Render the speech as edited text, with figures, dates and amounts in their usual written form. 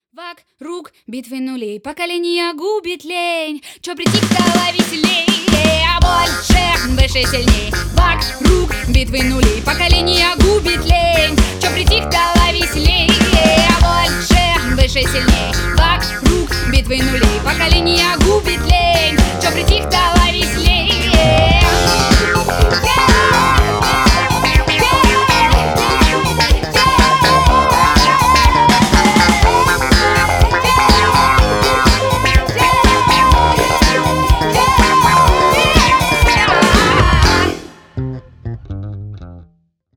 Вокруг битвы нулей, поколение губит лень. Чё прийти стало веселей, а больше, выше, сильней. Вокруг битвы нулей, поколение губит лень. Чё прийти стало веселей, а больше, выше, сильней. Вокруг битвы нулей, поколение губит лень.